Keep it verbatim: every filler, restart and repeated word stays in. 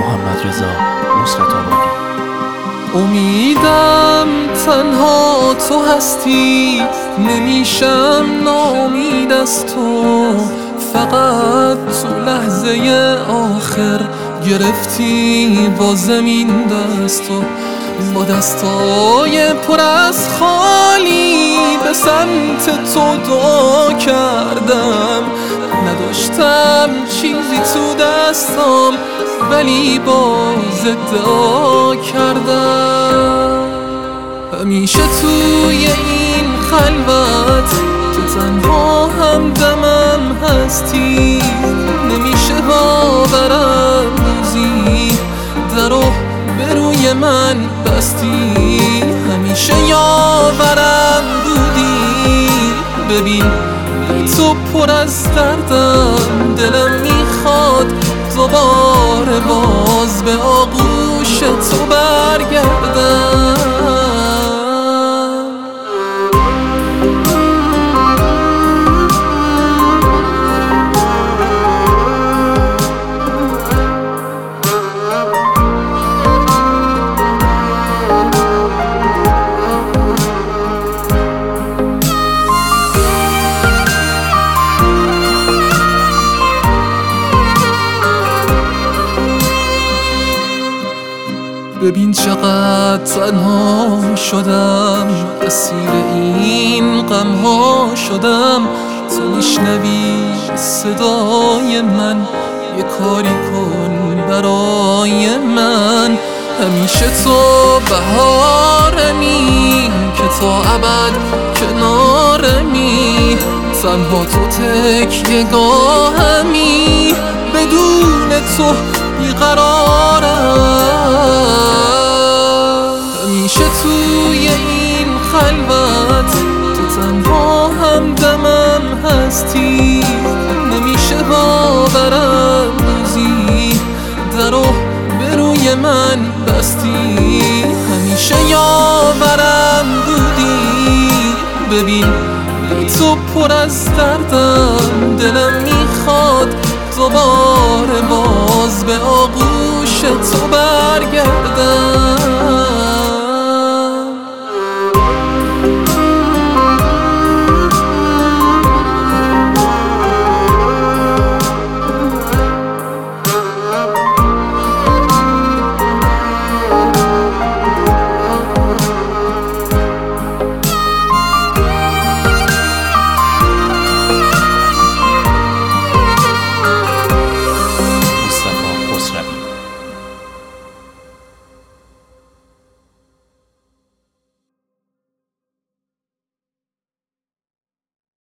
محمدرضا نصرت‌آبادی. امیدم تنها تو هستی، نمیشم ناامید از تو. فقط تو لحظه آخر گرفتی با زمین دستو، با دستای پر از خالی به سمت تو دعا کردم. نداشتم چیزی تو دستم ولی باز ادعا کردم. همیشه توی این خلوت تو تنها همدمم هستی، نمیشه باورم روزی درو به روی من بستی. همیشه یاورم بودی، ببین تو پر از دردم، دلم میخواد دوباره باز به آغوش تو برگردم. ببین چقدر تنها شدم، اسیر این غمها شدم. تو میشنوی صدای من، یه کاری کن برای من. همیشه تو بهارمی که تا ابد کنارمی، تنها تو تکیه گاهمی، بدون تو بیقرارم. همیشه توی این خلوت تو تنها همدمم هستی، نمیشه باورم روزی درو به روی من بستی. همیشه یاورم بودی، ببین تو پر از دردم، دلم میخواد دوباره باز به آغوش تو برگردم.